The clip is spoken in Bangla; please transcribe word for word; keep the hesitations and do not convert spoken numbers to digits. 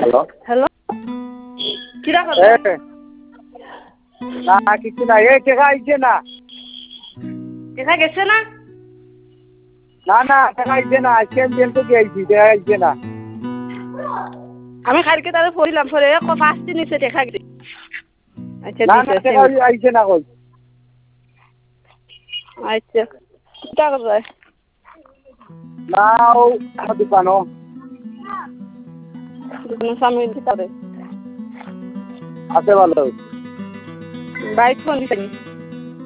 হ্যালো হ্যালো কিরা কথা না কিছু না এই টাকা আইছে না দেখা গেছে না না না টাকা আইছে না আজকে আমি ব্যাংকে গিয়েছি টাকা আইছে না আমি কালকে তাহলে পড়িলাম পরে পাঁচটি নিচে দেখা গেছে আচ্ছা না না দিছে টাকা আইছে না কই আচ্ছা কিটা করবে না ও দোকানো দোকানের সামনে কিটা রে আছে ভালো বাইক ফোন দিছেনি